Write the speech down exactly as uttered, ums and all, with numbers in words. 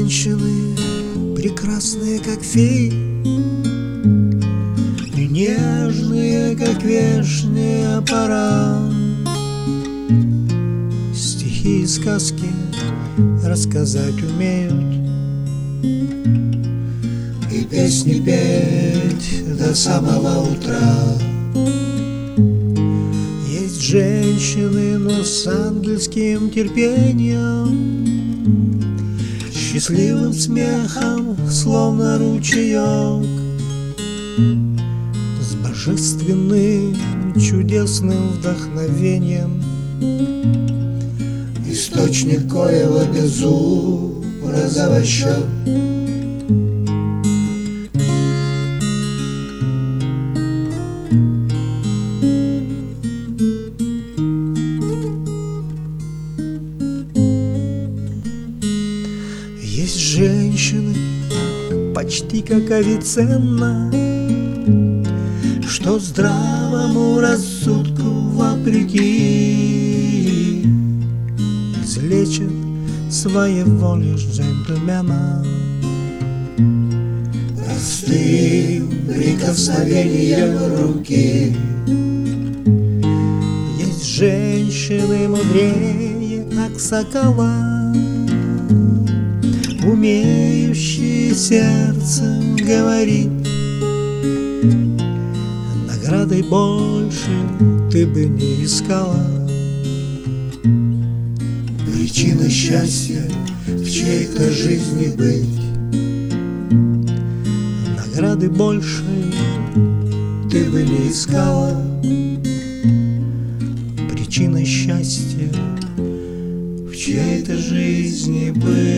женщины, прекрасные, как феи, и нежные, как вешняя пора. Стихи и сказки рассказать умеют, и песни петь до самого утра. Есть женщины, но с ангельским терпением, счастливым смехом, словно ручеек, с божественным чудесным вдохновением, источник коего безобраза счет. Есть женщины, почти как Авиценна, что здравому рассудку вопреки излечит своей волей джентльмена простым прикосновением руки. Есть женщины мудрее Аксакала, умеющие сердцем говорить. Наградой больше ты бы не искала. Причина счастья в чьей-то жизни быть. Награды больше ты бы не искала. Причина счастья в чьей-то жизни быть.